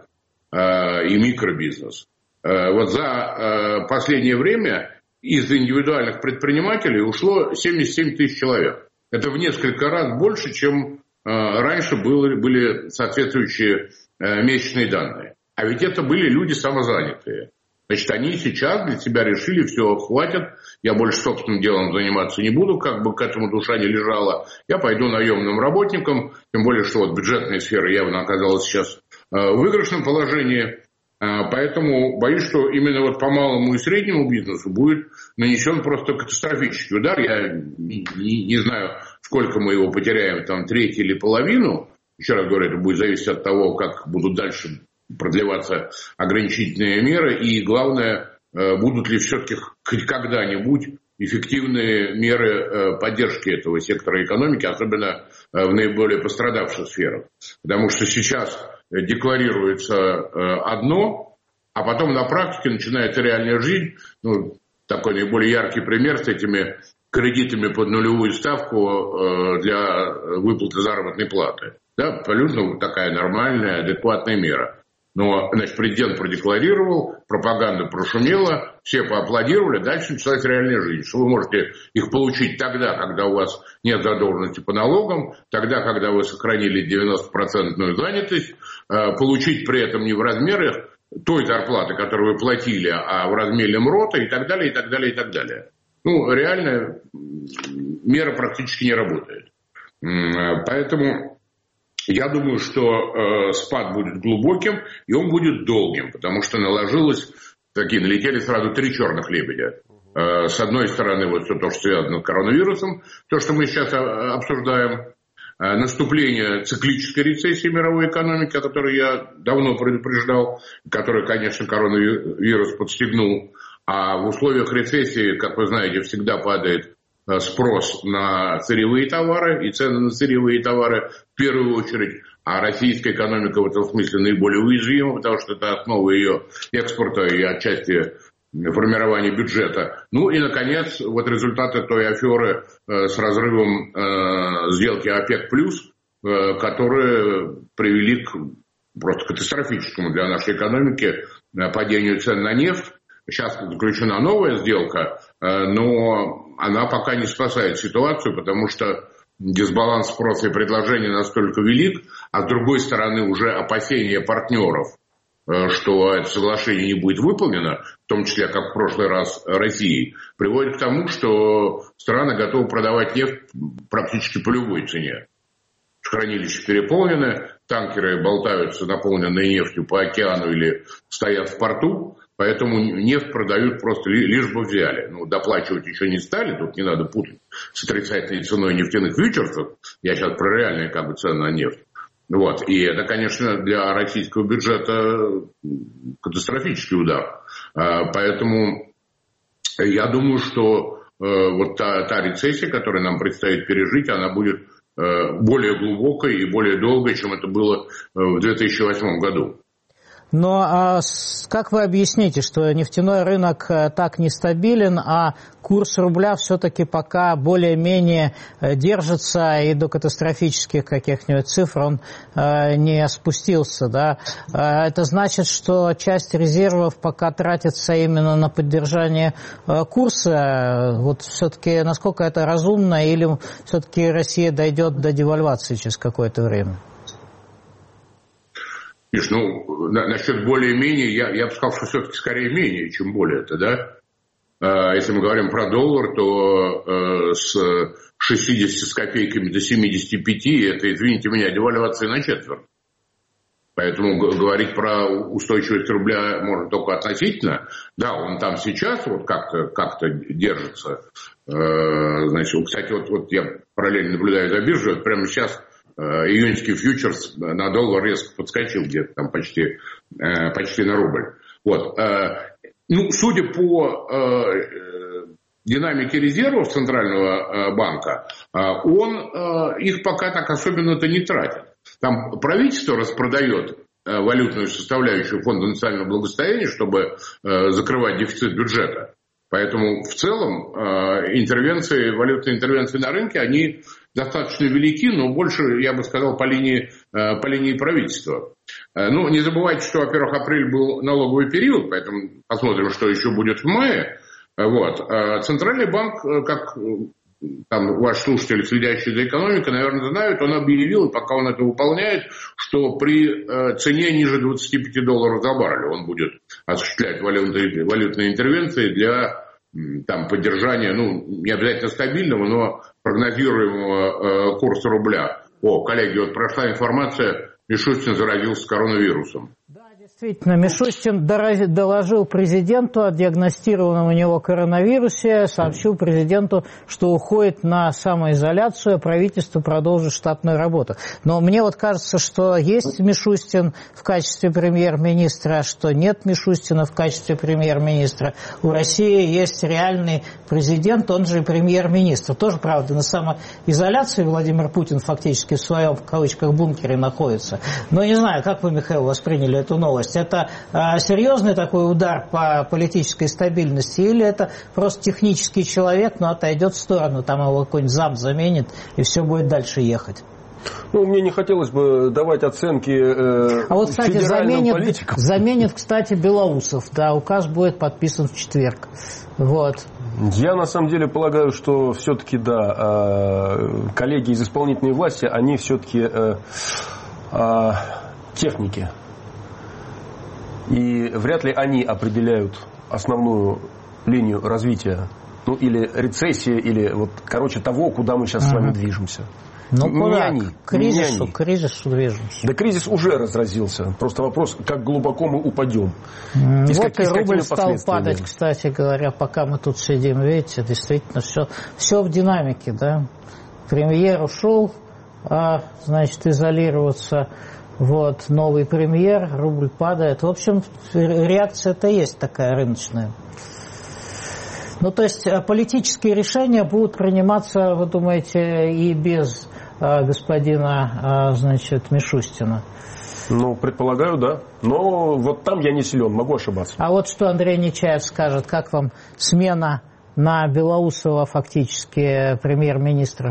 И микробизнес. Вот за последнее время из индивидуальных предпринимателей ушло семьдесят семь тысяч человек. Это в несколько раз больше, чем раньше были, были соответствующие месячные данные. А ведь это были люди самозанятые. Значит, они сейчас для себя решили, все, хватит, я больше собственным делом заниматься не буду, как бы к этому душа не лежала. Я пойду наемным работником, тем более, что вот бюджетная сфера явно оказалась сейчас в выигрышном положении. Поэтому боюсь, что именно вот по малому и среднему бизнесу будет нанесен просто катастрофический удар. Я не, не, не знаю, сколько мы его потеряем, там треть или половину. Еще раз говорю, это будет зависеть от того, как будут дальше продлеваться ограничительные меры. И главное, будут ли все-таки хоть когда-нибудь эффективные меры поддержки этого сектора экономики, особенно в наиболее пострадавших сферах. Потому что сейчас декларируется одно, а потом на практике начинается реальная жизнь. Ну, такой наиболее яркий пример с этими кредитами под нулевую ставку для выплаты заработной платы. Да, абсолютно такая нормальная, адекватная мера. Но, значит, президент продекларировал, пропаганда прошумела, все поаплодировали, дальше началась реальная жизнь. Что вы можете их получить тогда, когда у вас нет задолженности по налогам, тогда, когда вы сохранили девяностопроцентную занятость, получить при этом не в размерах той зарплаты, которую вы платили, а в размере МРОТа и так далее, и так далее, и так далее. Ну, реально мера практически не работает. Поэтому я думаю, что э, спад будет глубоким, и он будет долгим, потому что наложилось, такие налетели сразу три черных лебедя. Э, с одной стороны, вот все то, что связано с коронавирусом, то, что мы сейчас обсуждаем, э, наступление циклической рецессии мировой экономики, о которой я давно предупреждал, которую, конечно, коронавирус подстегнул. А в условиях рецессии, как вы знаете, всегда падает спрос на сырьевые товары и цены на сырьевые товары в первую очередь, а российская экономика в этом смысле наиболее уязвима, потому что это основа ее экспорта и отчасти формирования бюджета. Ну и, наконец, вот результаты той аферы э, с разрывом э, сделки ОПЕК+, э, которые привели к просто катастрофическому для нашей экономики падению цен на нефть. Сейчас заключена новая сделка, но она пока не спасает ситуацию, потому что дисбаланс спроса и предложения настолько велик, а с другой стороны уже опасения партнеров, что это соглашение не будет выполнено, в том числе, как в прошлый раз Россией, приводит к тому, что страны готовы продавать нефть практически по любой цене. Хранилища переполнены, танкеры болтаются, наполненные нефтью по океану или стоят в порту. Поэтому нефть продают просто лишь бы взяли. Ну, доплачивать еще не стали, тут не надо путать с отрицательной ценой нефтяных фьючерсов. Я сейчас про реальные как бы цены на нефть. Вот. И это, конечно, для российского бюджета катастрофический удар. Поэтому я думаю, что вот та, та рецессия, которую нам предстоит пережить, она будет более глубокой и более долгой, чем это было в две тысячи восьмом году. Но а как вы объясните, что нефтяной рынок так нестабилен, а курс рубля все-таки пока более-менее держится и до катастрофических каких-нибудь цифр он не спустился, да? Это значит, что часть резервов пока тратится именно на поддержание курса. Вот все-таки насколько это разумно, или все-таки Россия дойдет до девальвации через какое-то время? Видишь, ну, на, насчет более-менее, я, я бы сказал, что все-таки скорее менее, чем более-то, да? А, если мы говорим про доллар, то э, с шестидесяти с копейками до семидесяти пяти, это, извините меня, девальвация на четверть. Поэтому говорить про устойчивость рубля можно только относительно. Да, он там сейчас вот как-то, как-то держится. Э, значит, кстати, вот, вот я параллельно наблюдаю за биржей, вот прямо сейчас июньский фьючерс на доллар резко подскочил где-то там почти, почти на рубль. Вот. Ну, судя по динамике резервов Центрального банка, он их пока так особенно-то не тратит. Там правительство распродает валютную составляющую Фонда национального благосостояния, чтобы закрывать дефицит бюджета. Поэтому в целом интервенции, валютные интервенции на рынке, они достаточно велики, но больше, я бы сказал, по линии, по линии правительства. Ну, не забывайте, что, во-первых, апрель был налоговый период, поэтому посмотрим, что еще будет в мае. Вот. Центральный банк, как там ваши слушатели, следящие за экономикой, наверное, знают, он объявил, и пока он это выполняет, что при цене ниже двадцати пяти долларов за баррель он будет осуществлять валютные, валютные интервенции для там, поддержания, ну, не обязательно стабильного, но прогнозируемого э, курса рубля. О, коллеги, вот прошла информация, Мишустин заразился коронавирусом. Действительно, Мишустин доложил президенту о диагностированном у него коронавирусе, сообщил президенту, что уходит на самоизоляцию, а правительство продолжит штатную работу. Но мне вот кажется, что есть Мишустин в качестве премьер-министра, а что нет Мишустина в качестве премьер-министра. У России есть реальный президент, он же и премьер-министр. Тоже, правда, на самоизоляции Владимир Путин фактически в своем, в кавычках, бункере находится. Но не знаю, как вы, Михаил, восприняли эту новость? Это а, серьезный такой удар по политической стабильности или это просто технический человек, но отойдет в сторону, там его какой-нибудь зам заменит и все будет дальше ехать? Ну, мне не хотелось бы давать оценки э, а вот, кстати, федеральным заменит, политикам. Заменит, кстати, Белоусов. Да, указ будет подписан в четверг. Вот. Я на самом деле полагаю, что все-таки, да, э, коллеги из исполнительной власти, они все-таки э, э, техники. И вряд ли они определяют основную линию развития. Ну, или рецессия, или вот, короче, того, куда мы сейчас uh-huh. с вами движемся. Ну, не куда? они, К кризису, не к кризису движемся. Да кризис уже разразился. Просто вопрос, как глубоко мы упадем. И вот как, и рубль стал падать, кстати говоря, пока мы тут сидим. Видите, действительно, все, все в динамике, да. Премьер ушел, а, значит, изолироваться... Вот, новый премьер, рубль падает. В общем, реакция-то есть такая рыночная. Ну, то есть, политические решения будут приниматься, вы думаете, и без а, господина, а, значит, Мишустина? Ну, предполагаю, да. Но вот там я не силен, могу ошибаться. А вот что Андрей Нечаев скажет, как вам смена на Белоусова фактически премьер-министра?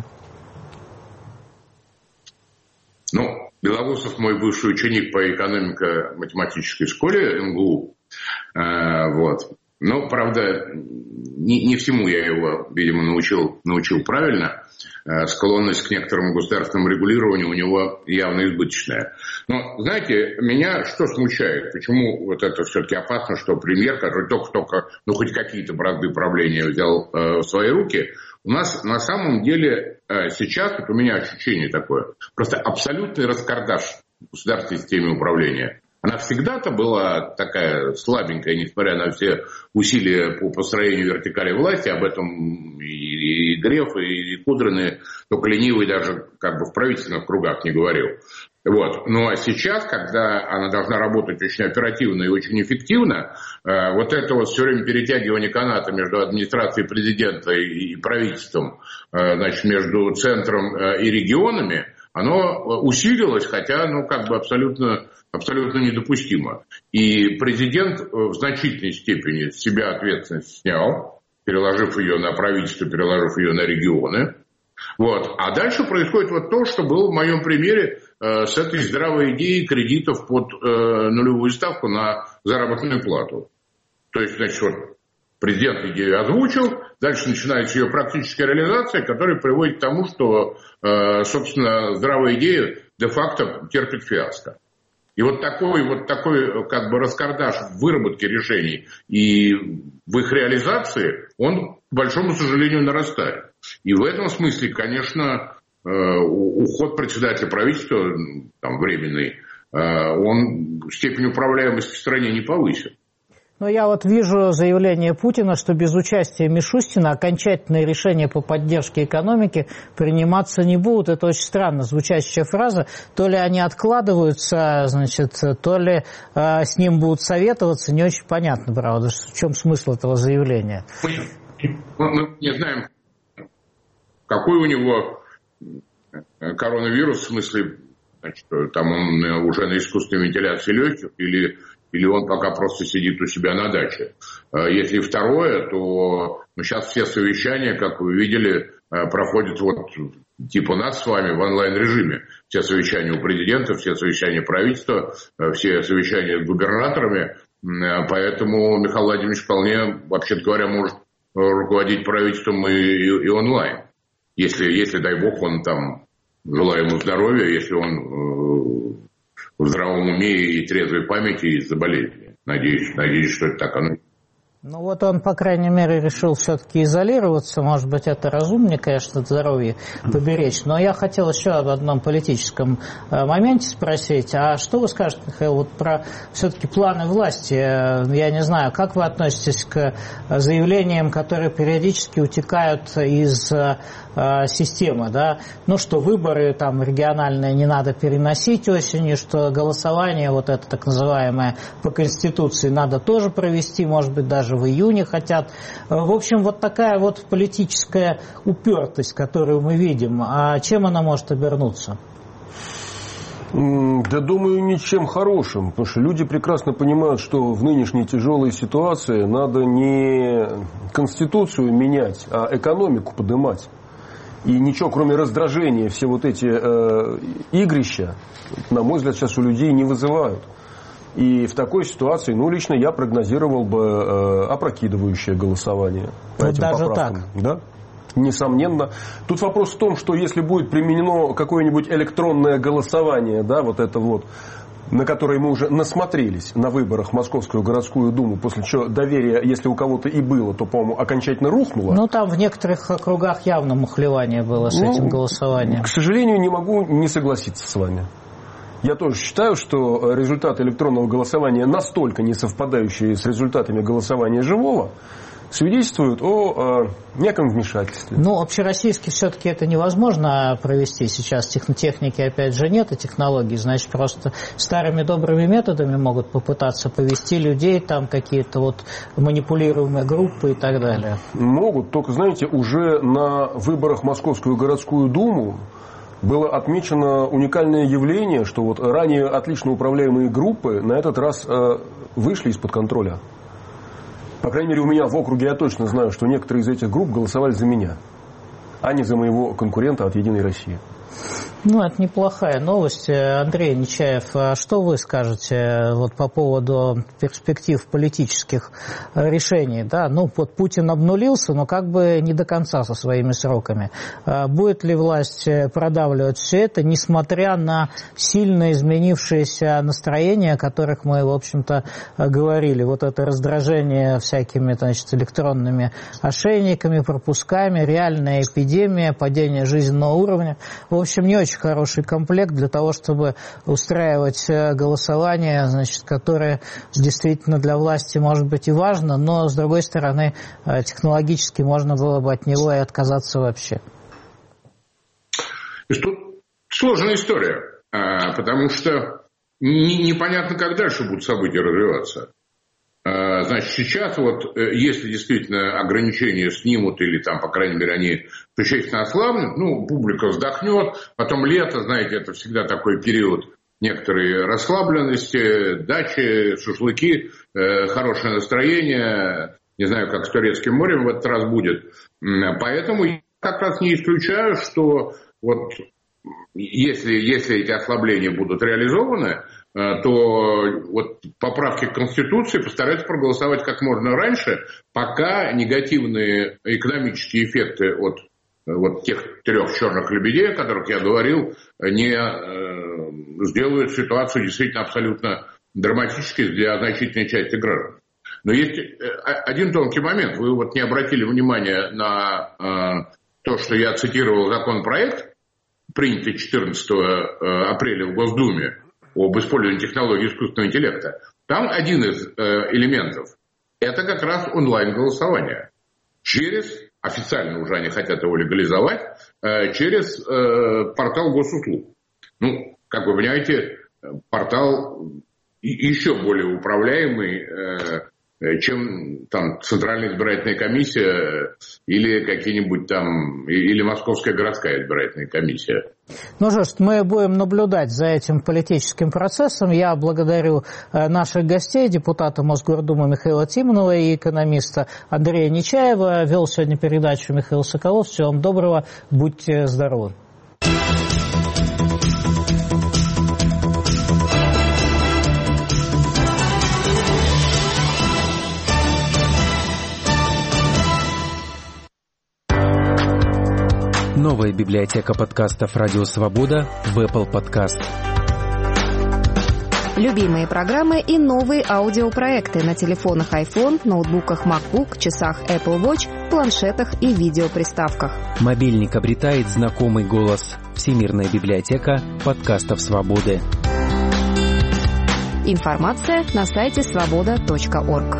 Ну, Белоусов мой бывший ученик по экономико-математической школе эм гэ у. А, вот. Но, правда, не, не всему я его, видимо, научил, научил правильно. А, склонность к некоторому государственному регулированию у него явно избыточная. Но, знаете, меня что смущает? Почему вот это все-таки опасно, что премьер, который только-только, ну, хоть какие-то бразды правления взял э, в свои руки, у нас на самом деле э, сейчас, вот у меня ощущение такое, просто абсолютный раскардаш в государственной системе управления. Она всегда-то была такая слабенькая, несмотря на все усилия по построению вертикали власти, об этом и, и Греф, и Кудрин, только ленивый даже как бы в правительственных кругах не говорил. Вот. Ну а сейчас, когда она должна работать очень оперативно и очень эффективно, э, вот это вот все время перетягивание каната между администрацией президента и, и правительством, э, значит, между центром э, и регионами, оно усилилось, хотя, ну, как бы абсолютно, абсолютно недопустимо. И президент в значительной степени с себя ответственность снял, переложив ее на правительство, переложив ее на регионы. Вот. А дальше происходит вот то, что было в моем примере э, с этой здравой идеей кредитов под э, нулевую ставку на заработную плату. То есть, значит, вот президент идею озвучил, дальше начинается ее практическая реализация, которая приводит к тому, что, э, собственно, здравая идея де-факто терпит фиаско. И вот такой, вот такой как бы раскардаш в выработке решений и в их реализации, он, к большому сожалению, нарастает. И в этом смысле, конечно, уход председателя правительства, там, временный, он степень управляемости в стране не повысит. Но я вот вижу заявление Путина, что без участия Мишустина окончательные решения по поддержке экономики приниматься не будут. Это очень странно звучащая фраза. То ли они откладываются, значит, то ли э, с ним будут советоваться. Не очень понятно, правда, в чем смысл этого заявления. Мы не знаем, какой у него коронавирус, в смысле, значит, там он уже на искусственной вентиляции легких или... или он пока просто сидит у себя на даче. Если второе, то ну, сейчас все совещания, как вы видели, проходят вот типа нас с вами в онлайн-режиме. Все совещания у президента, все совещания правительства, все совещания с губернаторами. Поэтому Михаил Владимирович вполне, вообще-то говоря, может руководить правительством и, и, и онлайн. Если, если, дай бог, он там, желаю ему здоровья, если он э, в здравом уме и трезвой памяти из-за болезни. Надеюсь, надеюсь, что это так оно. Ну вот он, по крайней мере, решил все-таки изолироваться. Может быть, это разумнее, конечно, здоровье поберечь. Но я хотел еще об одном политическом моменте спросить. А что вы скажете, Михаил, вот про все-таки планы власти? Я не знаю, как вы относитесь к заявлениям, которые периодически утекают из системы, да? Ну, что выборы там региональные не надо переносить осенью, что голосование, вот это так называемое по Конституции, надо тоже провести, может быть, даже в июне хотят. В общем, вот такая вот политическая упертость, которую мы видим. А чем она может обернуться? Да, думаю, ничем хорошим, потому что люди прекрасно понимают, что в нынешней тяжелой ситуации надо не Конституцию менять, а экономику поднимать. И ничего, кроме раздражения, все вот эти э, игрища, на мой взгляд, сейчас у людей не вызывают. И в такой ситуации, ну, лично я прогнозировал бы э, опрокидывающее голосование по вот этим даже поправкам. так? Да? Несомненно. Тут вопрос в том, что если будет применено какое-нибудь электронное голосование, да, вот это вот, на которое мы уже насмотрелись на выборах в Московскую городскую думу, после чего доверие, если у кого-то и было, то, по-моему, окончательно рухнуло. Ну, там в некоторых округах явно мухлевание было с ну, этим голосованием. К сожалению, не могу не согласиться с вами. Я тоже считаю, что результаты электронного голосования, настолько не совпадающие с результатами голосования живого, свидетельствуют о э, неком вмешательстве. Ну, общероссийски все-таки это невозможно провести сейчас. Техники, опять же, нет, и технологий. Значит, просто старыми добрыми методами могут попытаться повести людей, там какие-то вот манипулируемые группы и так далее. Могут, только, знаете, уже на выборах в Московскую городскую думу было отмечено уникальное явление, что вот ранее отлично управляемые группы на этот раз э, вышли из-под контроля. По крайней мере, у меня в округе я точно знаю, что некоторые из этих групп голосовали за меня, а не за моего конкурента от «Единой России». Ну, это неплохая новость. Андрей Нечаев, а что вы скажете вот по поводу перспектив политических решений? Да, ну, вот Путин обнулился, но как бы не до конца со своими сроками. Будет ли власть продавливать все это, несмотря на сильно изменившиеся настроения, о которых мы, в общем-то, говорили? Вот это раздражение всякими, значит, электронными ошейниками, пропусками, реальная эпидемия, падение жизненного уровня. В общем, не очень хороший комплект для того, чтобы устраивать голосование, значит, которое действительно для власти может быть и важно, но, с другой стороны, технологически можно было бы от него и отказаться вообще. Тут сложная история, потому что непонятно, как дальше будут события развиваться. Значит, сейчас вот, если действительно ограничения снимут или там, по крайней мере, они существенно ослабнут, ну, публика вздохнет, потом лето, знаете, это всегда такой период некоторой расслабленности, дачи, шашлыки, э, хорошее настроение, не знаю, как с Турецким морем в этот раз будет. Поэтому я как раз не исключаю, что вот если, если эти ослабления будут реализованы, то вот поправки к Конституции постараются проголосовать как можно раньше, пока негативные экономические эффекты от вот тех трех черных лебедей, о которых я говорил, не э, сделают ситуацию действительно абсолютно драматической для значительной части граждан. Но есть один тонкий момент. Вы вот не обратили внимания на э, то, что я цитировал законопроект, принятый четырнадцатого апреля в Госдуме, об использовании технологий искусственного интеллекта. Там один из э, элементов – это как раз онлайн-голосование. Через, официально уже они хотят его легализовать, э, через э, портал госуслуг. Ну, как вы понимаете, портал еще более управляемый, э, чем там Центральная избирательная комиссия или какие-нибудь там, или Московская городская избирательная комиссия. Ну что ж, мы будем наблюдать за этим политическим процессом. Я благодарю наших гостей, депутата Мосгордумы Михаила Тимонова и экономиста Андрея Нечаева. Вел сегодня передачу Михаил Соколов. Всего вам доброго, будьте здоровы. Новая библиотека подкастов «Радио Свобода» в Apple Podcast. Любимые программы и новые аудиопроекты на телефонах iPhone, ноутбуках MacBook, часах Apple Watch, планшетах и видеоприставках. Мобильник обретает знакомый голос. Всемирная библиотека подкастов «Свободы». Информация на сайте свобода точка орг.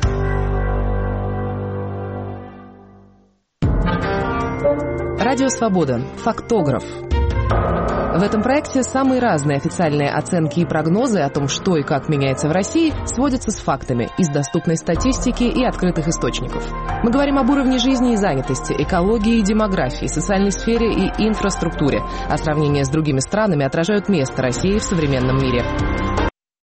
Радио «Свобода». Фактограф. В этом проекте самые разные официальные оценки и прогнозы о том, что и как меняется в России, сводятся с фактами из доступной статистики и открытых источников. Мы говорим об уровне жизни и занятости, экологии и демографии, социальной сфере и инфраструктуре, а сравнения с другими странами отражают место России в современном мире.